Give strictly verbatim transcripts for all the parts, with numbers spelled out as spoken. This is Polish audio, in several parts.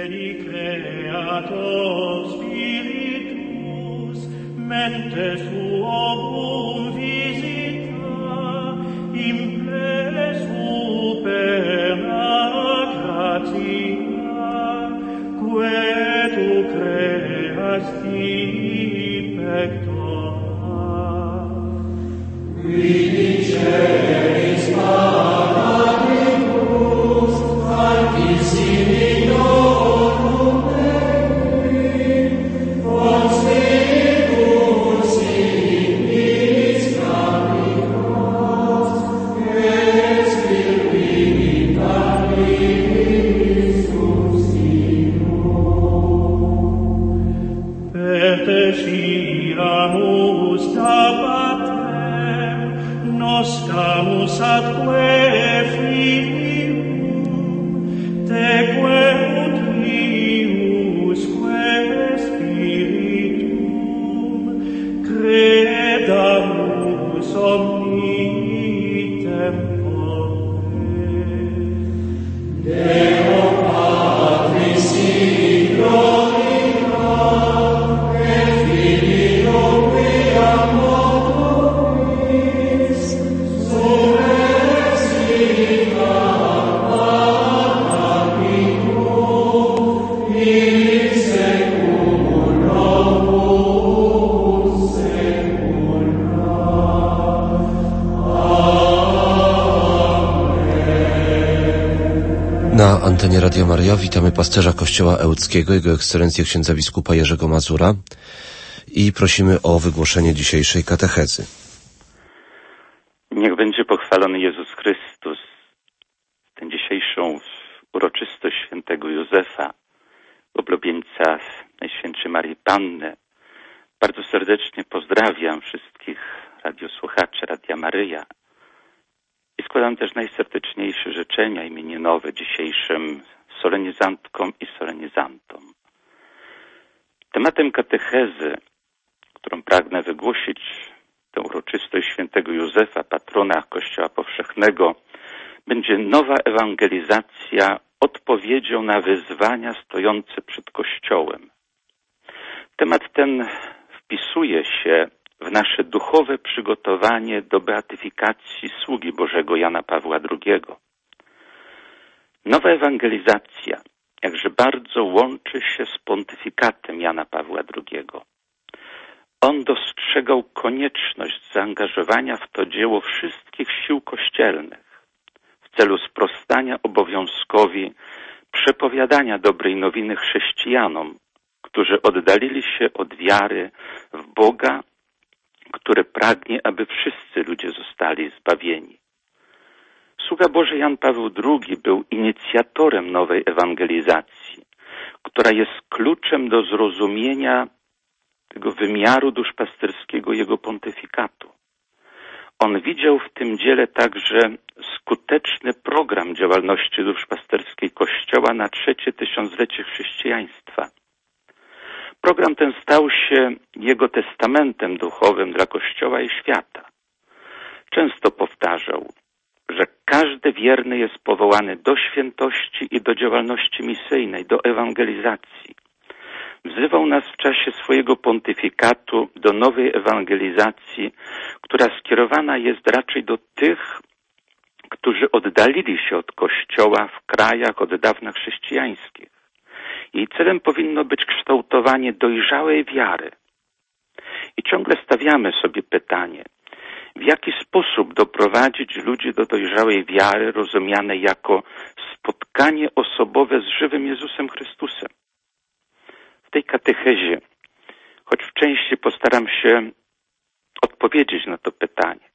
Na antenie Radia Maryja witamy pasterza Kościoła Ełckiego, Jego Ekscelencję księdza biskupa Jerzego Mazura i prosimy o wygłoszenie dzisiejszej katechezy. Niech będzie pochwalony Jezus Chrystus. Tę dzisiejszą uroczystość świętego Józefa, oblubieńca Najświętszej Marii Panny. Bardzo serdecznie pozdrawiam wszystkich radiosłuchaczy Radia Maryja. I składam też najserdeczniejsze życzenia imieninowe dzisiejszym solenizantkom i solenizantom. Tematem katechezy, którą pragnę wygłosić, tę uroczystość świętego Józefa, patrona Kościoła Powszechnego, będzie nowa ewangelizacja odpowiedzią na wyzwania stojące przed Kościołem. Temat ten wpisuje się w nasze duchowe przygotowanie do beatyfikacji sługi Bożego Jana Pawła drugiego. Nowa ewangelizacja jakże bardzo łączy się z pontyfikatem Jana Pawła drugiego. On dostrzegał konieczność zaangażowania w to dzieło wszystkich sił kościelnych w celu sprostania obowiązkowi przepowiadania dobrej nowiny chrześcijanom, którzy oddalili się od wiary w Boga, które pragnie, aby wszyscy ludzie zostali zbawieni. Sługa Boży Jan Paweł drugi był inicjatorem nowej ewangelizacji, która jest kluczem do zrozumienia tego wymiaru duszpasterskiego jego pontyfikatu. On widział w tym dziele także skuteczny program działalności duszpasterskiej Kościoła na trzecie tysiąclecie chrześcijaństwa. Program ten stał się jego testamentem duchowym dla Kościoła i świata. Często powtarzał, że każdy wierny jest powołany do świętości i do działalności misyjnej, do ewangelizacji. Wzywał nas w czasie swojego pontyfikatu do nowej ewangelizacji, która skierowana jest raczej do tych, którzy oddalili się od Kościoła w krajach od dawna chrześcijańskich. Jej celem powinno być kształtowanie dojrzałej wiary. I ciągle stawiamy sobie pytanie, w jaki sposób doprowadzić ludzi do dojrzałej wiary, rozumianej jako spotkanie osobowe z żywym Jezusem Chrystusem. W tej katechezie, choć w części postaram się odpowiedzieć na to pytanie.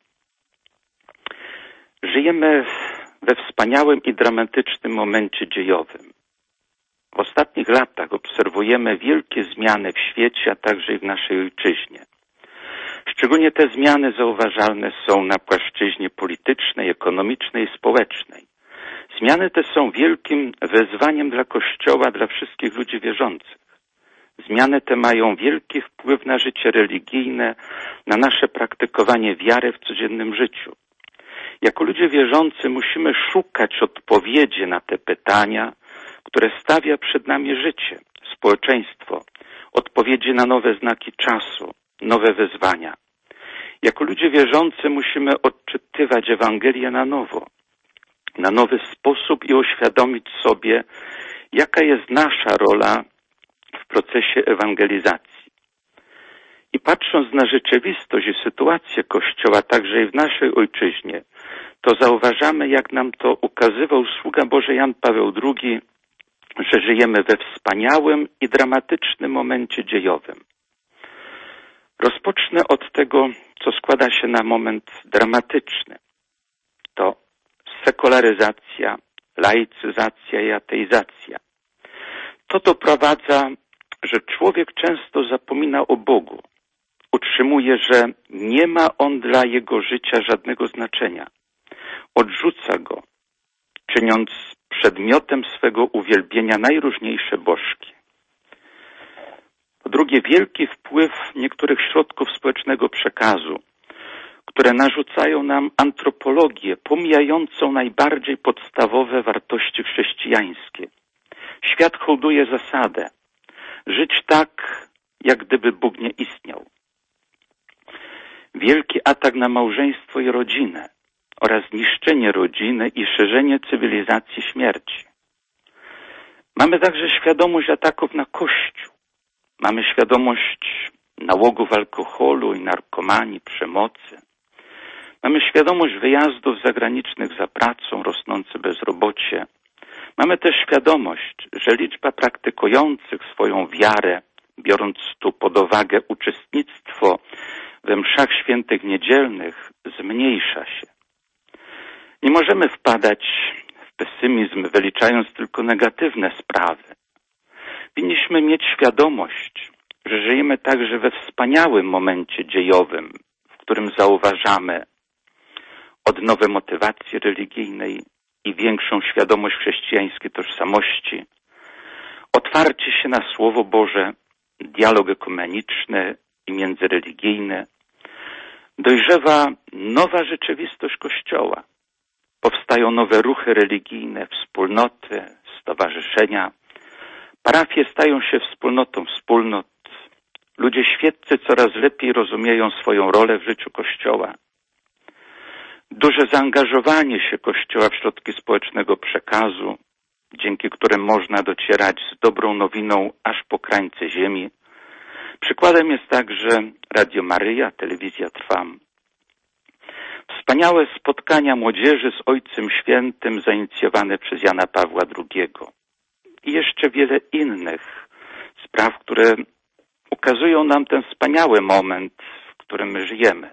Żyjemy we wspaniałym i dramatycznym momencie dziejowym. W ostatnich latach obserwujemy wielkie zmiany w świecie, a także i w naszej ojczyźnie. Szczególnie te zmiany zauważalne są na płaszczyźnie politycznej, ekonomicznej i społecznej. Zmiany te są wielkim wyzwaniem dla Kościoła, dla wszystkich ludzi wierzących. Zmiany te mają wielki wpływ na życie religijne, na nasze praktykowanie wiary w codziennym życiu. Jako ludzie wierzący musimy szukać odpowiedzi na te pytania, które stawia przed nami życie, społeczeństwo, odpowiedzi na nowe znaki czasu, nowe wyzwania. Jako ludzie wierzący musimy odczytywać Ewangelię na nowo, na nowy sposób i uświadomić sobie, jaka jest nasza rola w procesie ewangelizacji. I patrząc na rzeczywistość i sytuację Kościoła, także i w naszej ojczyźnie, to zauważamy, jak nam to ukazywał sługa Boży Jan Paweł drugi, że żyjemy we wspaniałym i dramatycznym momencie dziejowym. Rozpocznę od tego, co składa się na moment dramatyczny. To sekularyzacja, laicyzacja i ateizacja. To doprowadza, że człowiek często zapomina o Bogu. Utrzymuje, że nie ma On dla jego życia żadnego znaczenia. Odrzuca Go, czyniąc przedmiotem swego uwielbienia najróżniejsze bożki. Po drugie, wielki wpływ niektórych środków społecznego przekazu, które narzucają nam antropologię pomijającą najbardziej podstawowe wartości chrześcijańskie. Świat hołduje zasadę żyć tak, jak gdyby Bóg nie istniał. Wielki atak na małżeństwo i rodzinę oraz niszczenie rodziny i szerzenie cywilizacji śmierci. Mamy także świadomość ataków na Kościół. Mamy świadomość nałogów alkoholu i narkomanii, przemocy. Mamy świadomość wyjazdów zagranicznych za pracą, rosnące bezrobocie. Mamy też świadomość, że liczba praktykujących swoją wiarę, biorąc tu pod uwagę uczestnictwo we mszach świętych niedzielnych, zmniejsza się. Nie możemy wpadać w pesymizm, wyliczając tylko negatywne sprawy. Powinniśmy mieć świadomość, że żyjemy także we wspaniałym momencie dziejowym, w którym zauważamy odnowę motywacji religijnej i większą świadomość chrześcijańskiej tożsamości, otwarcie się na Słowo Boże, dialog ekumeniczny i międzyreligijny. Dojrzewa nowa rzeczywistość Kościoła. Powstają nowe ruchy religijne, wspólnoty, stowarzyszenia. Parafie stają się wspólnotą wspólnot. Ludzie świeccy coraz lepiej rozumieją swoją rolę w życiu Kościoła. Duże zaangażowanie się Kościoła w środki społecznego przekazu, dzięki którym można docierać z dobrą nowiną aż po krańce ziemi. Przykładem jest także Radio Maryja, Telewizja Trwam. Wspaniałe spotkania młodzieży z Ojcem Świętym zainicjowane przez Jana Pawła drugiego. I jeszcze wiele innych spraw, które ukazują nam ten wspaniały moment, w którym my żyjemy.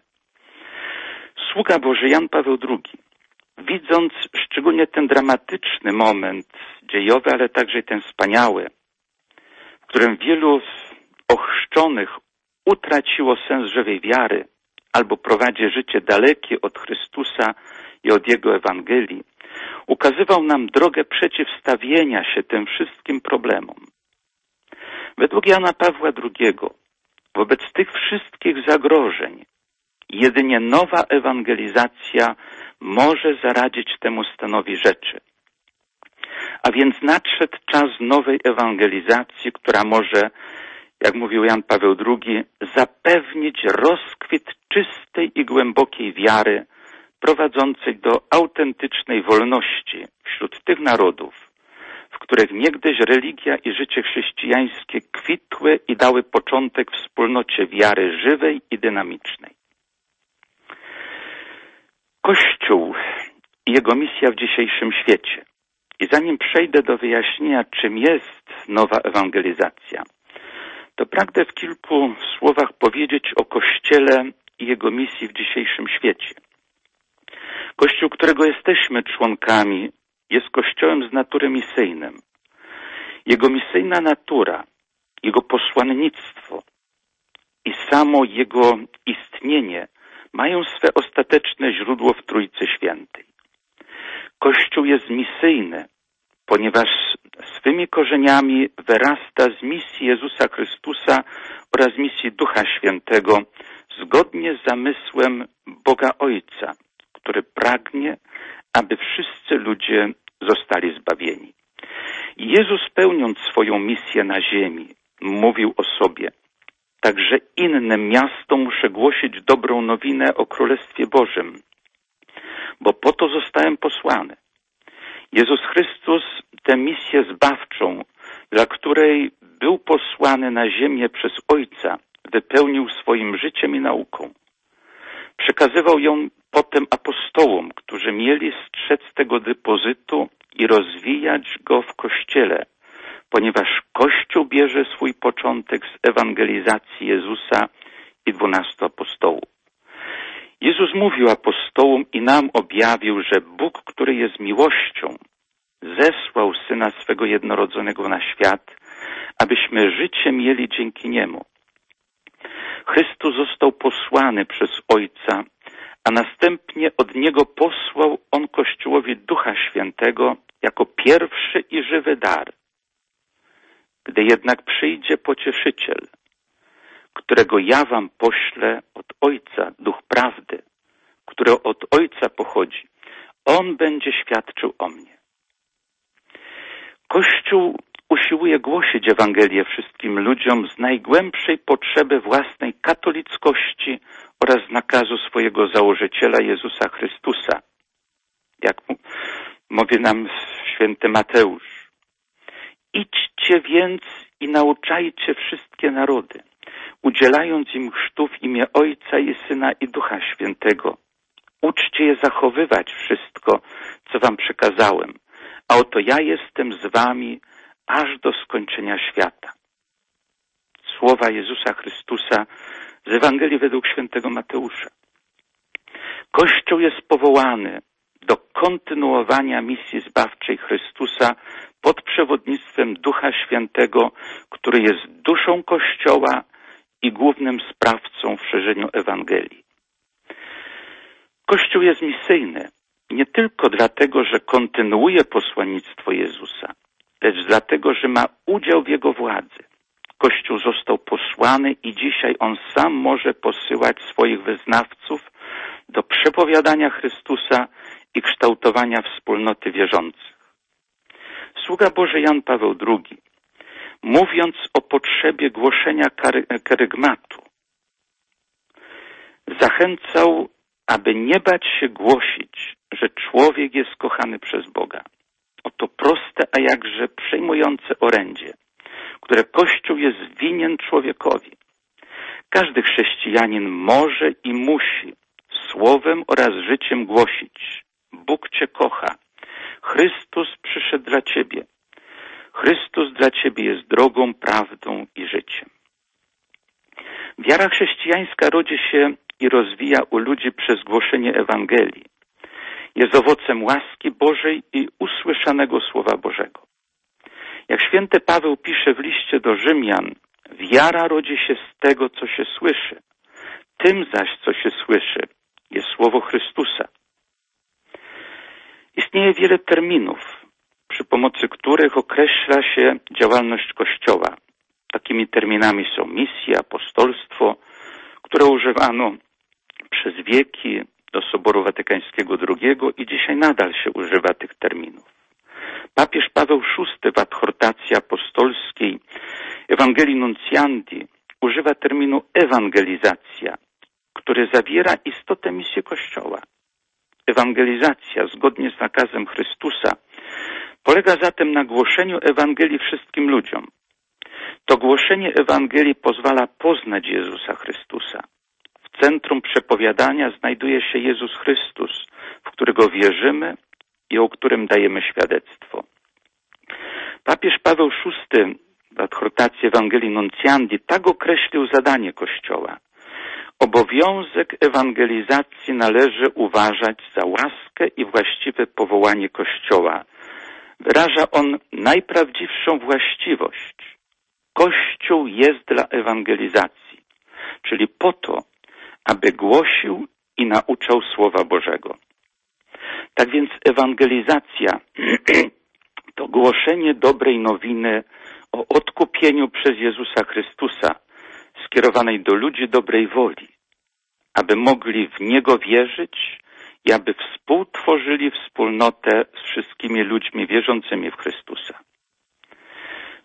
Sługa Boży Jan Paweł drugi, widząc szczególnie ten dramatyczny moment dziejowy, ale także ten wspaniały, w którym wielu ochrzczonych utraciło sens żywej wiary albo prowadzi życie dalekie od Chrystusa i od Jego Ewangelii, ukazywał nam drogę przeciwstawienia się tym wszystkim problemom. Według Jana Pawła drugiego, wobec tych wszystkich zagrożeń, jedynie nowa ewangelizacja może zaradzić temu stanowi rzeczy. A więc nadszedł czas nowej ewangelizacji, która może, jak mówił Jan Paweł drugi, zapewnić rozkwit czystej i głębokiej wiary, prowadzącej do autentycznej wolności wśród tych narodów, w których niegdyś religia i życie chrześcijańskie kwitły i dały początek wspólnocie wiary żywej i dynamicznej. Kościół i jego misja w dzisiejszym świecie. I zanim przejdę do wyjaśnienia, czym jest nowa ewangelizacja, to pragnę w kilku słowach powiedzieć o Kościele i jego misji w dzisiejszym świecie. Kościół, którego jesteśmy członkami, jest Kościołem z natury misyjnym. Jego misyjna natura, jego posłannictwo i samo jego istnienie mają swe ostateczne źródło w Trójcy Świętej. Kościół jest misyjny, ponieważ swymi korzeniami wyrasta z misji Jezusa Chrystusa oraz misji Ducha Świętego zgodnie z zamysłem Boga Ojca, który pragnie, aby wszyscy ludzie zostali zbawieni. Jezus, pełniąc swoją misję na ziemi, mówił o sobie: także innym miastom muszę głosić dobrą nowinę o Królestwie Bożym, bo po to zostałem posłany. Jezus Chrystus tę misję zbawczą, dla której był posłany na ziemię przez Ojca, wypełnił swoim życiem i nauką. Przekazywał ją potem apostołom, którzy mieli strzec tego depozytu i rozwijać go w Kościele, ponieważ Kościół bierze swój początek z ewangelizacji Jezusa i dwunastu apostołów. Jezus mówił apostołom i nam objawił, że Bóg, który jest miłością, zesłał Syna swego jednorodzonego na świat, abyśmy życie mieli dzięki Niemu. Chrystus został posłany przez Ojca, a następnie od Niego posłał On Kościołowi Ducha Świętego jako pierwszy i żywy dar. Gdy jednak przyjdzie Pocieszyciel, którego ja wam poślę od Ojca, Duch Prawdy, który od Ojca pochodzi, On będzie świadczył o mnie. Kościół usiłuje głosić Ewangelię wszystkim ludziom z najgłębszej potrzeby własnej katolickości oraz nakazu swojego założyciela Jezusa Chrystusa. Jak mówi nam święty Mateusz: idźcie więc i nauczajcie wszystkie narody, udzielając im chrztu w imię Ojca i Syna i Ducha Świętego. Uczcie je zachowywać wszystko, co wam przekazałem, a oto ja jestem z wami aż do skończenia świata. Słowa Jezusa Chrystusa z Ewangelii według świętego Mateusza. Kościół jest powołany do kontynuowania misji zbawczej Chrystusa pod przewodnictwem Ducha Świętego, który jest duszą Kościoła i głównym sprawcą w szerzeniu Ewangelii. Kościół jest misyjny nie tylko dlatego, że kontynuuje posłannictwo Jezusa, lecz dlatego, że ma udział w Jego władzy. Kościół został posłany i dzisiaj on sam może posyłać swoich wyznawców do przepowiadania Chrystusa i kształtowania wspólnoty wierzących. Sługa Boży Jan Paweł drugi, mówiąc o potrzebie głoszenia kerygmatu, zachęcał, aby nie bać się głosić, że człowiek jest kochany przez Boga. Oto proste, a jakże przejmujące orędzie, które Kościół jest winien człowiekowi. Każdy chrześcijanin może i musi słowem oraz życiem głosić: Bóg Cię kocha, Chrystus przyszedł dla Ciebie, Chrystus dla Ciebie jest drogą, prawdą i życiem. Wiara chrześcijańska rodzi się i rozwija u ludzi przez głoszenie Ewangelii. Jest owocem łaski Bożej i usłyszanego Słowa Bożego. Jak święty Paweł pisze w liście do Rzymian, wiara rodzi się z tego, co się słyszy. Tym zaś, co się słyszy, jest Słowo Chrystusa. Istnieje wiele terminów, przy pomocy których określa się działalność Kościoła. Takimi terminami są misja, apostolstwo, które używano przez wieki do Soboru Watykańskiego drugiego i dzisiaj nadal się używa tych terminów. Papież Paweł szósty w adhortacji apostolskiej Ewangelii Nuncjandi używa terminu ewangelizacja, który zawiera istotę misji Kościoła. Ewangelizacja, zgodnie z nakazem Chrystusa, polega zatem na głoszeniu Ewangelii wszystkim ludziom. To głoszenie Ewangelii pozwala poznać Jezusa Chrystusa. W centrum przepowiadania znajduje się Jezus Chrystus, w którego wierzymy i o którym dajemy świadectwo. Papież Paweł szósty w adhortacji Ewangelii Nuncjandi tak określił zadanie Kościoła. Obowiązek ewangelizacji należy uważać za łaskę i właściwe powołanie Kościoła. Wyraża on najprawdziwszą właściwość. Kościół jest dla ewangelizacji, czyli po to, aby głosił i nauczał Słowa Bożego. Tak więc ewangelizacja to głoszenie dobrej nowiny o odkupieniu przez Jezusa Chrystusa, skierowanej do ludzi dobrej woli, aby mogli w Niego wierzyć i aby współtworzyli wspólnotę z wszystkimi ludźmi wierzącymi w Chrystusa.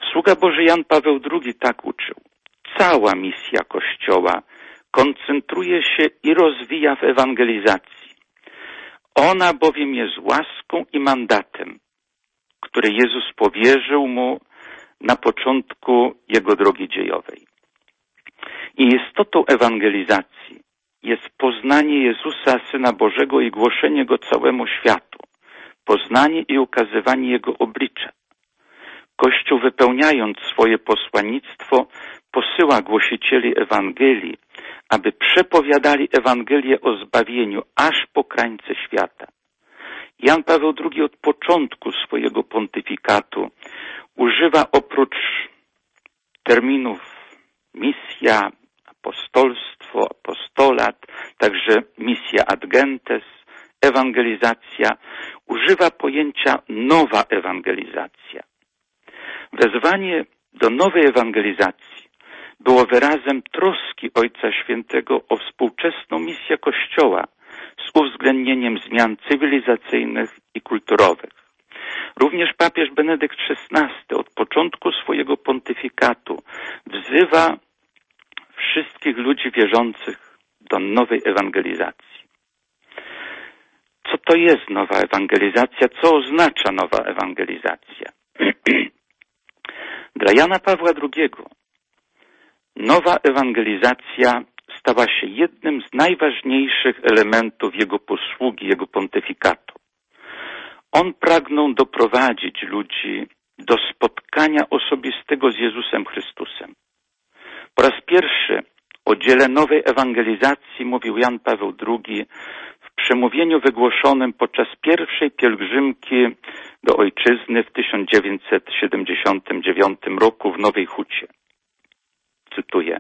Sługa Boży Jan Paweł drugi tak uczył. Cała misja Kościoła koncentruje się i rozwija w ewangelizacji. Ona bowiem jest łaską i mandatem, który Jezus powierzył mu na początku jego drogi dziejowej. I istotą ewangelizacji jest poznanie Jezusa, Syna Bożego i głoszenie Go całemu światu, poznanie i ukazywanie Jego oblicza. Kościół, wypełniając swoje posłannictwo, posyła głosicieli Ewangelii, aby przepowiadali Ewangelię o zbawieniu aż po krańce świata. Jan Paweł drugi od początku swojego pontyfikatu używa oprócz terminów misja, apostolstwo, apostolat, także misja ad gentes, ewangelizacja, używa pojęcia nowa ewangelizacja. Wezwanie do nowej ewangelizacji było wyrazem troski Ojca Świętego o współczesną misję Kościoła z uwzględnieniem zmian cywilizacyjnych i kulturowych. Również papież Benedykt szesnasty od początku swojego pontyfikatu wzywa wszystkich ludzi wierzących do nowej ewangelizacji. Co to jest nowa ewangelizacja? Co oznacza nowa ewangelizacja? Dla Jana Pawła drugiego nowa ewangelizacja stała się jednym z najważniejszych elementów jego posługi, jego pontyfikatu. On pragnął doprowadzić ludzi do spotkania osobistego z Jezusem Chrystusem. Po raz pierwszy o dziele nowej ewangelizacji mówił Jan Paweł drugi w przemówieniu wygłoszonym podczas pierwszej pielgrzymki do ojczyzny w tysiąc dziewięćset siedemdziesiątym dziewiątym roku w Nowej Hucie. Cytuję.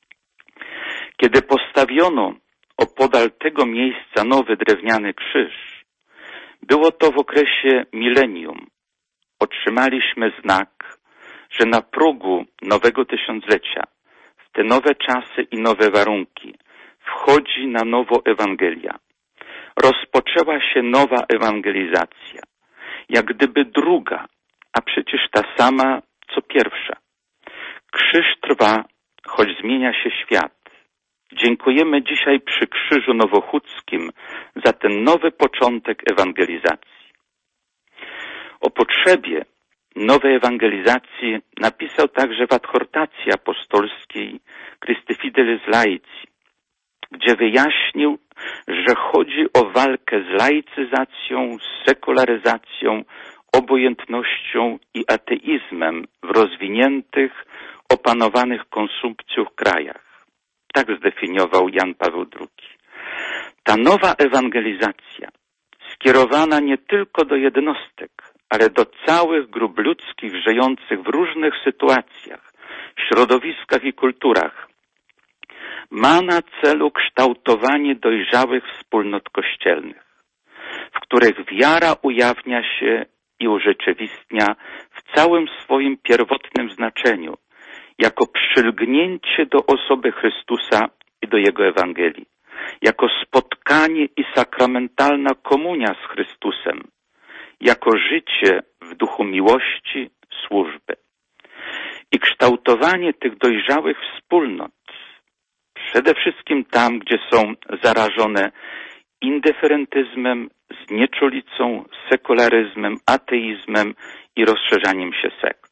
Kiedy postawiono opodal tego miejsca nowy drewniany krzyż, było to w okresie milenium. Otrzymaliśmy znak, że na progu nowego tysiąclecia, w te nowe czasy i nowe warunki, wchodzi na nowo Ewangelia. Rozpoczęła się nowa ewangelizacja, jak gdyby druga, a przecież ta sama, co pierwsza. Krzyż trwa, choć zmienia się świat. Dziękujemy dzisiaj przy Krzyżu Nowochódzkim za ten nowy początek ewangelizacji. O potrzebie nowej ewangelizacji napisał także w adhortacji apostolskiej Christi Fidelis Laici, gdzie wyjaśnił, że chodzi o walkę z laicyzacją, z sekularyzacją, obojętnością i ateizmem w rozwiniętych, opanowanych konsumpcją krajach. Tak zdefiniował Jan Paweł drugi. Ta nowa ewangelizacja, skierowana nie tylko do jednostek, ale do całych grup ludzkich żyjących w różnych sytuacjach, środowiskach i kulturach, ma na celu kształtowanie dojrzałych wspólnot kościelnych, w których wiara ujawnia się i urzeczywistnia w całym swoim pierwotnym znaczeniu, jako przylgnięcie do osoby Chrystusa i do Jego Ewangelii, jako spotkanie i sakramentalna komunia z Chrystusem, jako życie w duchu miłości, służby. I kształtowanie tych dojrzałych wspólnot, przede wszystkim tam, gdzie są zarażone indyferentyzmem, znieczulicą, sekularyzmem, ateizmem i rozszerzaniem się sekt.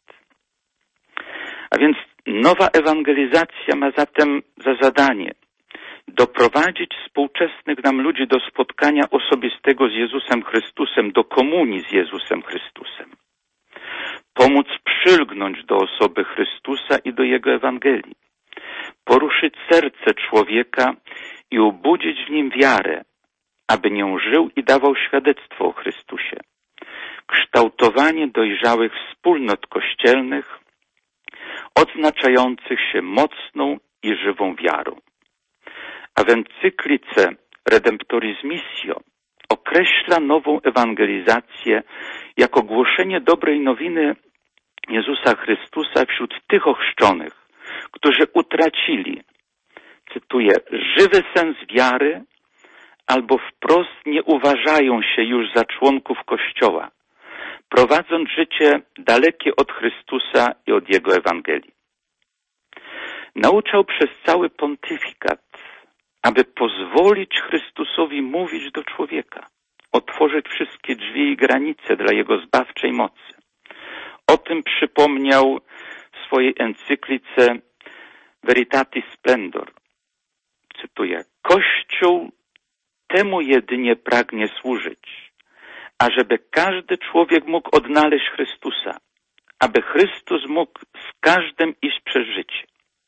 A więc nowa ewangelizacja ma zatem za zadanie doprowadzić współczesnych nam ludzi do spotkania osobistego z Jezusem Chrystusem, do komunii z Jezusem Chrystusem. Pomóc przylgnąć do osoby Chrystusa i do Jego Ewangelii. Poruszyć serce człowieka i obudzić w nim wiarę, aby nią żył i dawał świadectwo o Chrystusie. Kształtowanie dojrzałych wspólnot kościelnych, odznaczających się mocną i żywą wiarą. A w encyklice Redemptoris Missio określa nową ewangelizację jako głoszenie dobrej nowiny Jezusa Chrystusa wśród tych ochrzczonych, którzy utracili, cytuję, żywy sens wiary albo wprost nie uważają się już za członków Kościoła, prowadząc życie dalekie od Chrystusa i od Jego Ewangelii. Nauczał przez cały pontyfikat, aby pozwolić Chrystusowi mówić do człowieka, otworzyć wszystkie drzwi i granice dla Jego zbawczej mocy. O tym przypomniał w swojej encyklice Veritatis Splendor. Cytuję: Kościół temu jedynie pragnie służyć, ażeby każdy człowiek mógł odnaleźć Chrystusa, aby Chrystus mógł z każdym iść przez życie.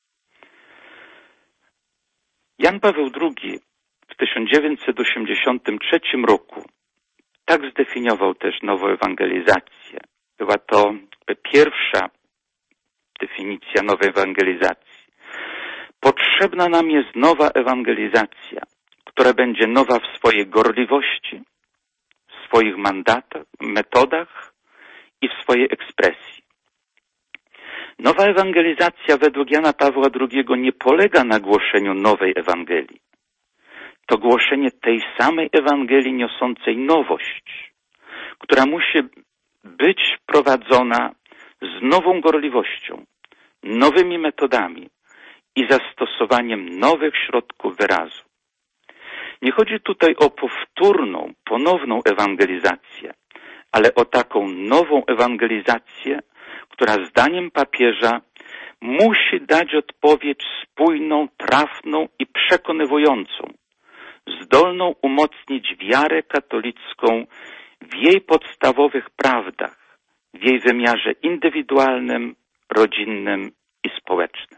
Jan Paweł drugi w tysiąc dziewięćset osiemdziesiątym trzecim roku tak zdefiniował też nową ewangelizację. Była to pierwsza definicja nowej ewangelizacji. Potrzebna nam jest nowa ewangelizacja, która będzie nowa w swojej gorliwości, w swoich mandatach, metodach i w swojej ekspresji. Nowa ewangelizacja według Jana Pawła drugiego nie polega na głoszeniu nowej Ewangelii. To głoszenie tej samej Ewangelii niosącej nowość, która musi być prowadzona z nową gorliwością, nowymi metodami i zastosowaniem nowych środków wyrazu. Nie chodzi tutaj o powtórną, ponowną ewangelizację, ale o taką nową ewangelizację, która zdaniem papieża musi dać odpowiedź spójną, trafną i przekonywującą, zdolną umocnić wiarę katolicką w jej podstawowych prawdach, w jej wymiarze indywidualnym, rodzinnym i społecznym.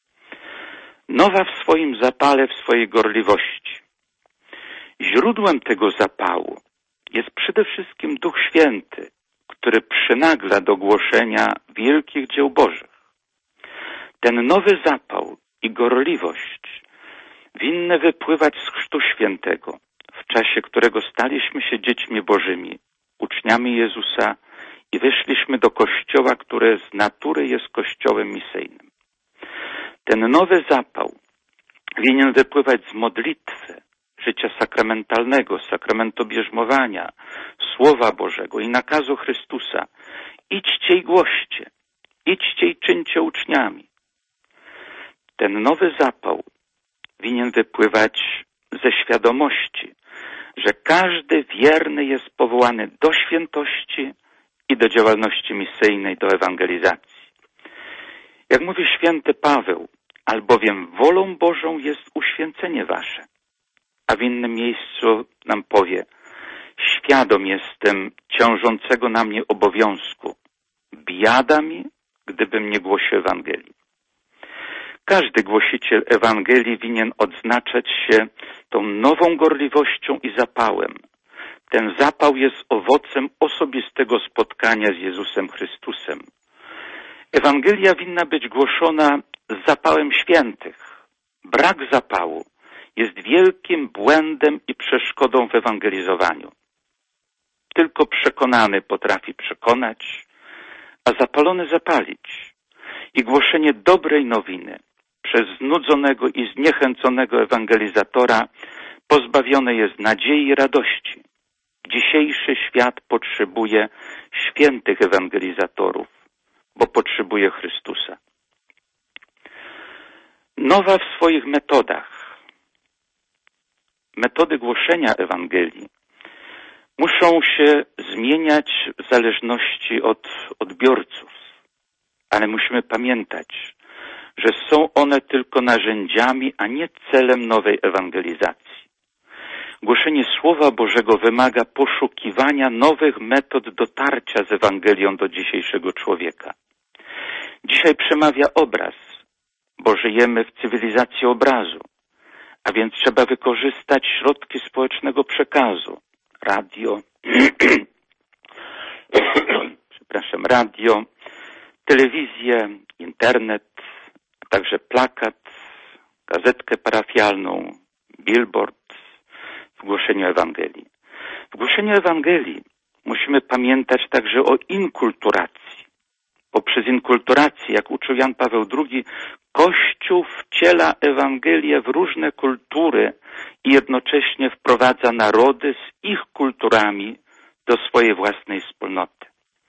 Nowa w swoim zapale, w swojej gorliwości. Źródłem tego zapału jest przede wszystkim Duch Święty, który przynagla do głoszenia wielkich dzieł Bożych. Ten nowy zapał i gorliwość winny wypływać z Chrztu Świętego, w czasie którego staliśmy się dziećmi Bożymi, uczniami Jezusa i wyszliśmy do Kościoła, które z natury jest Kościołem misyjnym. Ten nowy zapał winien wypływać z modlitwy, życia sakramentalnego, sakramentu bierzmowania, Słowa Bożego i nakazu Chrystusa. Idźcie i głoście, idźcie i czyńcie uczniami. Ten nowy zapał winien wypływać ze świadomości, że każdy wierny jest powołany do świętości i do działalności misyjnej, do ewangelizacji. Jak mówi święty Paweł, albowiem wolą Bożą jest uświęcenie wasze. A w innym miejscu nam powie: świadom jestem ciążącego na mnie obowiązku. Biada mi, gdybym nie głosił Ewangelii. Każdy głosiciel Ewangelii winien odznaczać się tą nową gorliwością i zapałem. Ten zapał jest owocem osobistego spotkania z Jezusem Chrystusem. Ewangelia winna być głoszona z zapałem świętych. Brak zapału jest wielkim błędem i przeszkodą w ewangelizowaniu. Tylko przekonany potrafi przekonać, a zapalony zapalić. I głoszenie dobrej nowiny przez znudzonego i zniechęconego ewangelizatora pozbawione jest nadziei i radości. Dzisiejszy świat potrzebuje świętych ewangelizatorów, bo potrzebuje Chrystusa. Nowa w swoich metodach. Metody głoszenia Ewangelii muszą się zmieniać w zależności od odbiorców, ale musimy pamiętać, że są one tylko narzędziami, a nie celem nowej ewangelizacji. Głoszenie Słowa Bożego wymaga poszukiwania nowych metod dotarcia z Ewangelią do dzisiejszego człowieka. Dzisiaj przemawia obraz, bo żyjemy w cywilizacji obrazu, a więc trzeba wykorzystać środki społecznego przekazu. Radio, przepraszam, radio, telewizję, internet, a także plakat, gazetkę parafialną, billboard w głoszeniu Ewangelii. W głoszeniu Ewangelii musimy pamiętać także o inkulturacji. Poprzez inkulturację, jak uczył Jan Paweł drugi, Kościół wciela Ewangelię w różne kultury i jednocześnie wprowadza narody z ich kulturami do swojej własnej wspólnoty.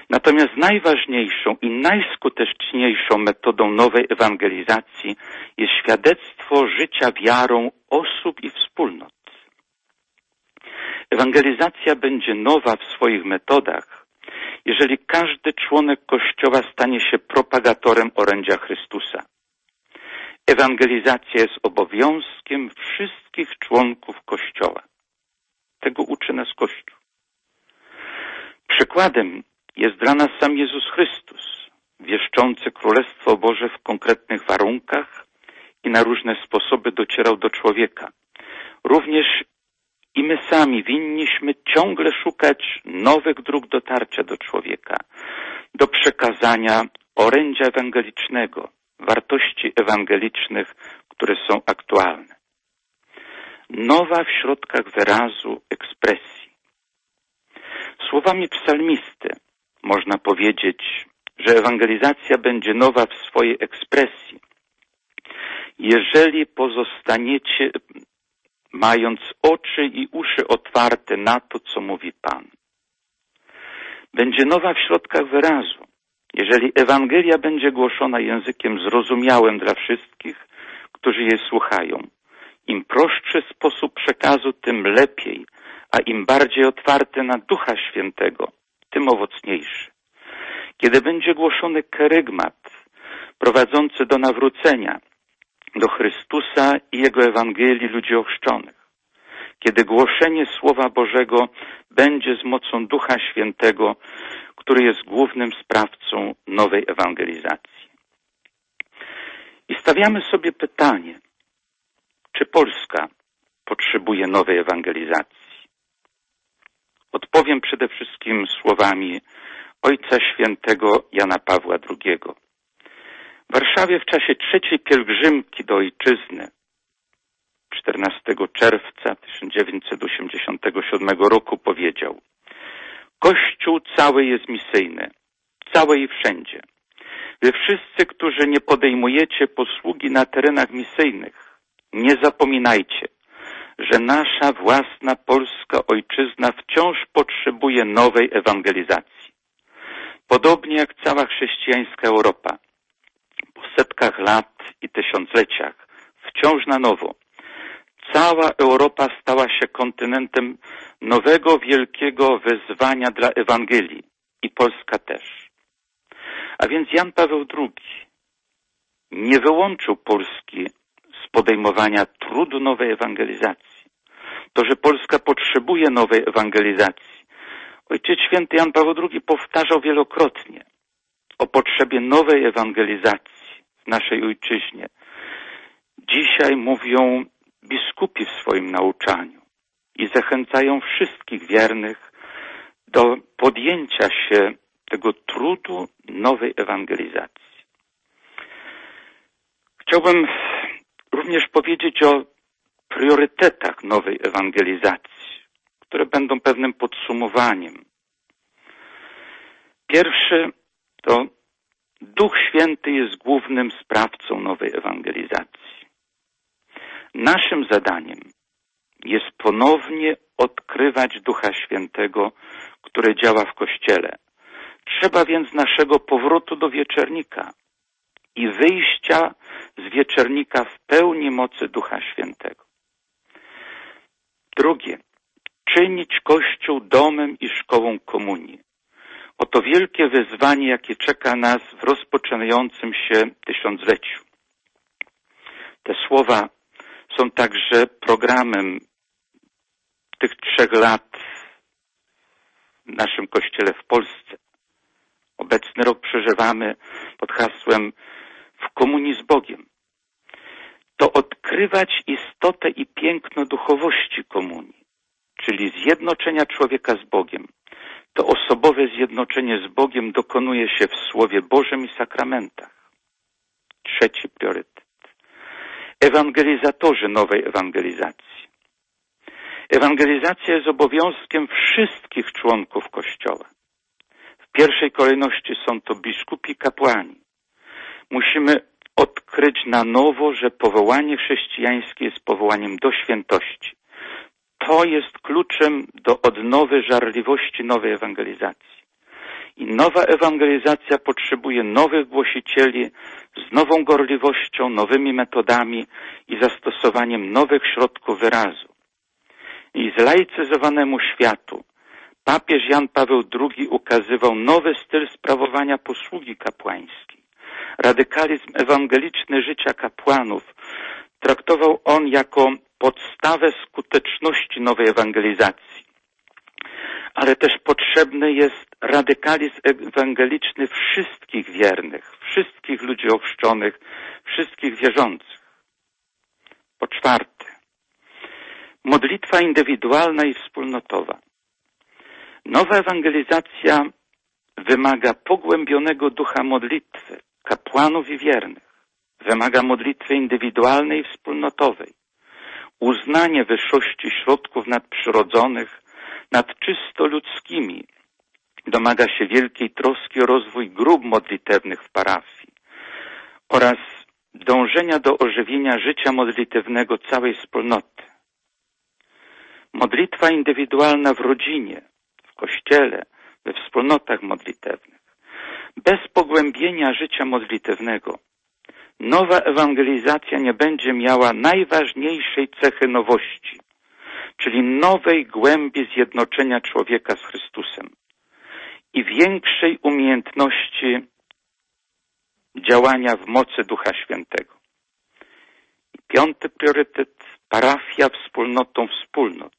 Natomiast najważniejszą i najskuteczniejszą metodą nowej ewangelizacji jest świadectwo życia wiarą osób i wspólnot. Ewangelizacja będzie nowa w swoich metodach, jeżeli każdy członek Kościoła stanie się propagatorem orędzia Chrystusa. Ewangelizacja jest obowiązkiem wszystkich członków Kościoła. Tego uczy nas Kościół. Przykładem jest dla nas sam Jezus Chrystus, wieszczący Królestwo Boże w konkretnych warunkach i na różne sposoby docierał do człowieka. Również i my sami winniśmy ciągle szukać nowych dróg dotarcia do człowieka, do przekazania orędzia ewangelicznego, wartości ewangelicznych, które są aktualne. Nowa w środkach wyrazu, ekspresji. Słowami psalmisty można powiedzieć, że ewangelizacja będzie nowa w swojej ekspresji, jeżeli pozostaniecie mając oczy i uszy otwarte na to, co mówi Pan. Będzie nowa w środkach wyrazu, jeżeli Ewangelia będzie głoszona językiem zrozumiałym dla wszystkich, którzy jej słuchają. Im prostszy sposób przekazu, tym lepiej, a im bardziej otwarty na Ducha Świętego, tym owocniejszy. Kiedy będzie głoszony kerygmat, prowadzący do nawrócenia, do Chrystusa i Jego Ewangelii ludzi ochrzczonych. Kiedy głoszenie Słowa Bożego będzie z mocą Ducha Świętego, który jest głównym sprawcą nowej ewangelizacji. I stawiamy sobie pytanie, czy Polska potrzebuje nowej ewangelizacji? Odpowiem przede wszystkim słowami Ojca Świętego Jana Pawła drugiego. W Warszawie w czasie trzeciej pielgrzymki do Ojczyzny czternastego czerwca tysiąc dziewięćset osiemdziesiątego siódmego roku powiedział: Kościół cały jest misyjny, cały i wszędzie. Wy wszyscy, którzy nie podejmujecie posługi na terenach misyjnych, nie zapominajcie, że nasza własna polska ojczyzna wciąż potrzebuje nowej ewangelizacji. Podobnie jak cała chrześcijańska Europa, po setkach lat i tysiącleciach, wciąż na nowo, cała Europa stała się kontynentem nowego, wielkiego wezwania dla Ewangelii i Polska też. A więc Jan Paweł drugi nie wyłączył Polski z podejmowania trudu nowej ewangelizacji. To, że Polska potrzebuje nowej ewangelizacji, Ojciec Święty Jan Paweł drugi powtarzał wielokrotnie o potrzebie nowej ewangelizacji w naszej ojczyźnie. Dzisiaj mówią biskupi w swoim nauczaniu i zachęcają wszystkich wiernych do podjęcia się tego trudu nowej ewangelizacji. Chciałbym również powiedzieć o priorytetach nowej ewangelizacji, które będą pewnym podsumowaniem. Pierwszy to Duch Święty jest głównym sprawcą nowej ewangelizacji. Naszym zadaniem jest ponownie odkrywać Ducha Świętego, który działa w Kościele. Trzeba więc naszego powrotu do wieczernika i wyjścia z wieczernika w pełni mocy Ducha Świętego. Drugie, czynić Kościół domem i szkołą komunii. Oto wielkie wyzwanie, jakie czeka nas w rozpoczynającym się tysiącleciu. Te słowa są także programem tych trzech lat w naszym Kościele w Polsce. Obecny rok przeżywamy pod hasłem w komunii z Bogiem. To odkrywać istotę i piękno duchowości komunii, czyli zjednoczenia człowieka z Bogiem. To osobowe zjednoczenie z Bogiem dokonuje się w Słowie Bożym i sakramentach. Trzeci priorytet. Ewangelizatorzy nowej ewangelizacji. Ewangelizacja jest obowiązkiem wszystkich członków Kościoła. W pierwszej kolejności są to biskupi i kapłani. Musimy odkryć na nowo, że powołanie chrześcijańskie jest powołaniem do świętości. To jest kluczem do odnowy żarliwości nowej ewangelizacji. I nowa ewangelizacja potrzebuje nowych głosicieli z nową gorliwością, nowymi metodami i zastosowaniem nowych środków wyrazu. I zlaicyzowanemu światu papież Jan Paweł drugi ukazywał nowy styl sprawowania posługi kapłańskiej. Radykalizm ewangeliczny życia kapłanów traktował on jako podstawę skuteczności nowej ewangelizacji. Ale też potrzebny jest radykalizm ewangeliczny wszystkich wiernych, wszystkich ludzi ochrzczonych, wszystkich wierzących. Po czwarte, modlitwa indywidualna i wspólnotowa. Nowa ewangelizacja wymaga pogłębionego ducha modlitwy kapłanów i wiernych. Wymaga modlitwy indywidualnej i wspólnotowej. Uznanie wyższości środków nadprzyrodzonych nad czysto ludzkimi. Domaga się wielkiej troski o rozwój grup modlitewnych w parafii oraz dążenia do ożywienia życia modlitewnego całej wspólnoty. Modlitwa indywidualna w rodzinie, w kościele, we wspólnotach modlitewnych. Bez pogłębienia życia modlitewnego nowa ewangelizacja nie będzie miała najważniejszej cechy nowości, czyli nowej głębi zjednoczenia człowieka z Chrystusem i większej umiejętności działania w mocy Ducha Świętego. I piąty priorytet, parafia wspólnotą wspólnot.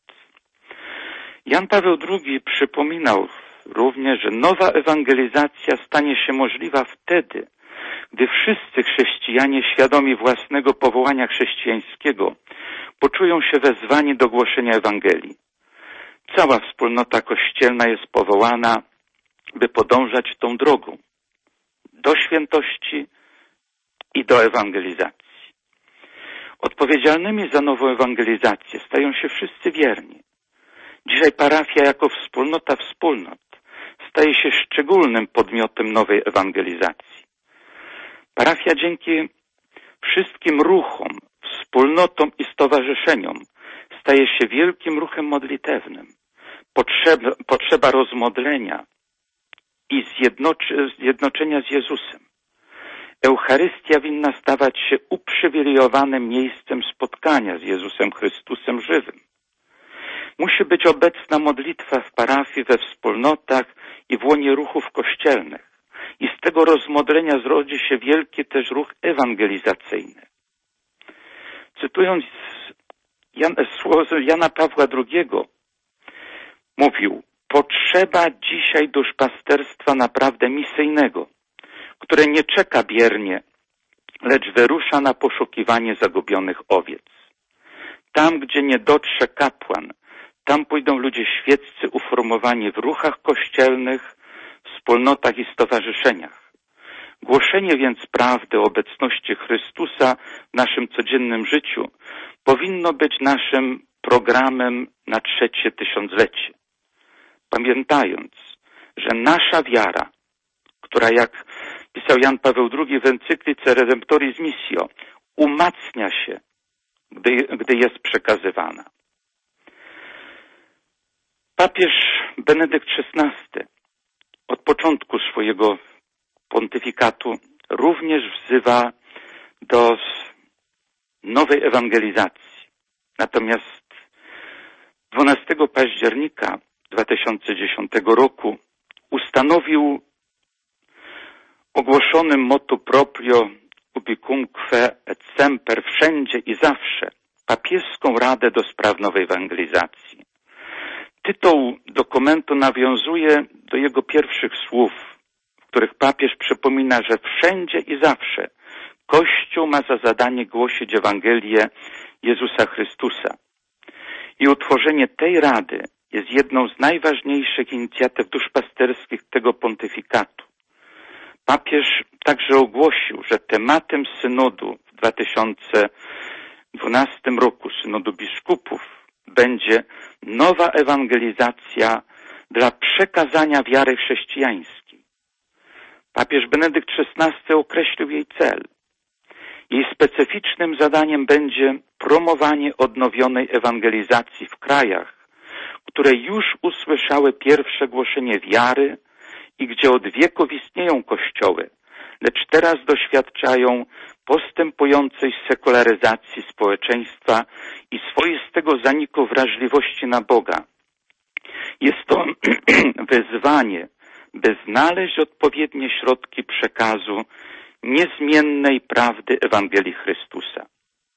Jan Paweł drugi przypominał również, że nowa ewangelizacja stanie się możliwa wtedy, gdy wszyscy chrześcijanie świadomi własnego powołania chrześcijańskiego poczują się wezwani do głoszenia Ewangelii. Cała wspólnota kościelna jest powołana, by podążać tą drogą do świętości i do ewangelizacji. Odpowiedzialnymi za nową ewangelizację stają się wszyscy wierni. Dzisiaj parafia jako wspólnota wspólnot staje się szczególnym podmiotem nowej ewangelizacji. Parafia dzięki wszystkim ruchom, wspólnotom i stowarzyszeniom staje się wielkim ruchem modlitewnym. Potrzeba, potrzeba rozmodlenia i zjednoczy, zjednoczenia z Jezusem. Eucharystia winna stawać się uprzywilejowanym miejscem spotkania z Jezusem Chrystusem żywym. Musi być obecna modlitwa w parafii, we wspólnotach i w łonie ruchów kościelnych. I z tego rozmodlenia zrodzi się wielki też ruch ewangelizacyjny. Cytując Jan, słowa Jana Pawła drugiego, mówił: potrzeba dzisiaj duszpasterstwa naprawdę misyjnego, które nie czeka biernie, lecz wyrusza na poszukiwanie zagubionych owiec. Tam, gdzie nie dotrze kapłan, tam pójdą ludzie świeccy uformowani w ruchach kościelnych, wspólnotach i stowarzyszeniach. Głoszenie więc prawdy o obecności Chrystusa w naszym codziennym życiu powinno być naszym programem na trzecie tysiąclecie. Pamiętając, że nasza wiara, która, jak pisał Jan Paweł drugi w encyklice Redemptoris Missio, umacnia się, gdy, gdy jest przekazywana. Papież Benedykt szesnasty od początku swojego pontyfikatu również wzywa do nowej ewangelizacji. Natomiast dwunastego października dwa tysiące dziesiątego roku ustanowił ogłoszonym motu proprio ubicunque et semper, wszędzie i zawsze, papieską Radę do spraw nowej ewangelizacji. Tytuł dokumentu nawiązuje do jego pierwszych słów, w których papież przypomina, że wszędzie i zawsze Kościół ma za zadanie głosić Ewangelię Jezusa Chrystusa. I utworzenie tej Rady jest jedną z najważniejszych inicjatyw duszpasterskich tego pontyfikatu. Papież także ogłosił, że tematem synodu w dwa tysiące dwunastym roku, synodu biskupów, będzie nowa ewangelizacja dla przekazania wiary chrześcijańskiej. Papież Benedykt szesnasty określił jej cel. Jej specyficznym zadaniem będzie promowanie odnowionej ewangelizacji w krajach, które już usłyszały pierwsze głoszenie wiary i gdzie od wieków istnieją kościoły, lecz teraz doświadczają postępującej sekularyzacji społeczeństwa i swoistego zaniku wrażliwości na Boga. Jest to wezwanie, by znaleźć odpowiednie środki przekazu niezmiennej prawdy Ewangelii Chrystusa.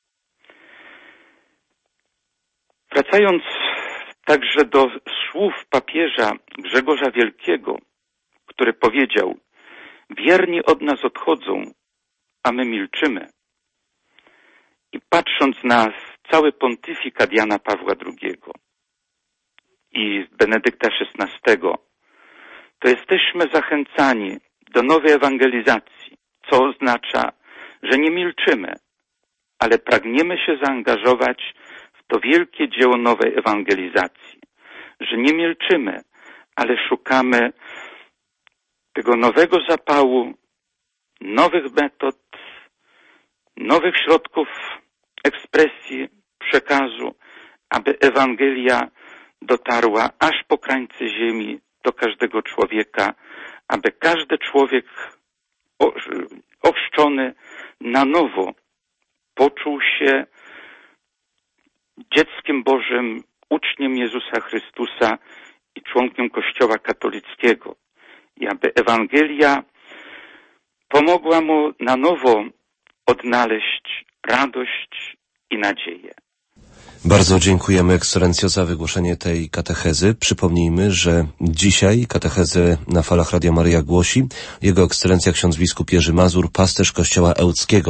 Wracając także do słów papieża Grzegorza Wielkiego, który powiedział: wierni od nas odchodzą, a my milczymy. I patrząc na cały pontyfikat Jana Pawła drugiego i Benedykta szesnastego, to jesteśmy zachęcani do nowej ewangelizacji, co oznacza, że nie milczymy, ale pragniemy się zaangażować w to wielkie dzieło nowej ewangelizacji, że nie milczymy, ale szukamy tego nowego zapału, nowych metod, nowych środków ekspresji, przekazu, aby Ewangelia dotarła aż po krańce ziemi do każdego człowieka, aby każdy człowiek ochrzczony na nowo poczuł się dzieckiem Bożym, uczniem Jezusa Chrystusa i członkiem Kościoła katolickiego. I aby Ewangelia pomogła mu na nowo odnaleźć radość i nadzieję. Bardzo dziękujemy, Ekscelencjo, za wygłoszenie tej katechezy. Przypomnijmy, że dzisiaj katechezę na falach Radia Maryja głosi Jego Ekscelencja ksiądz biskup Jerzy Mazur, pasterz Kościoła Ełckiego.